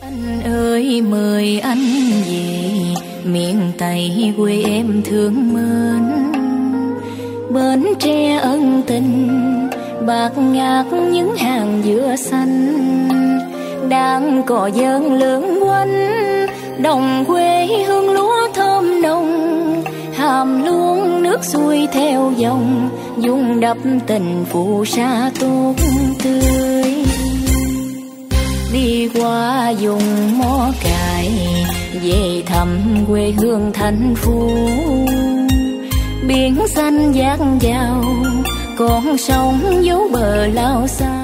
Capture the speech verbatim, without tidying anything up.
Anh ơi mời anh về miền Tây quê em thương mến, bến tre ân tình bạc ngát những hàng dừa xanh, đang cò dơn lượn quanh đồng quê hương lúa thơm nồng, hàm luôn nước xuôi theo dòng dung đắp tình phù sa tốt tươi. Đi qua vùng mỏ cày về thăm quê hương thành phố, biển xanh dạt dào con sông dấu bờ lao xa.